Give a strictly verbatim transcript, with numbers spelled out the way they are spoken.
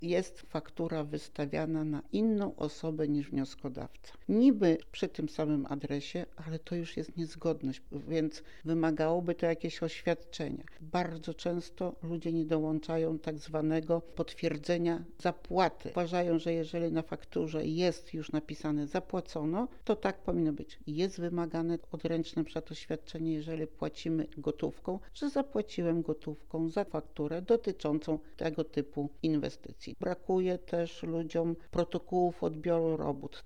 jest faktura wystawiana na inną osobę niż wnioskodawca. Niby przy tym samym adresie, ale to już jest niezgodność, więc wymagałoby to jakieś oświadczenia. Bardzo często ludzie nie dołączają tak zwanego potwierdzenia zapłaty. Uważają, że jeżeli na fakturze jest już napisane zapłacono, to tak powinno być. Jest wymagane odręczne oświadczenie, jeżeli płacimy gotówką, że zapłaciłem gotówką za fakturę dotyczącą tego typu inwestycji. Brakuje też ludziom protokołów odbioru robót.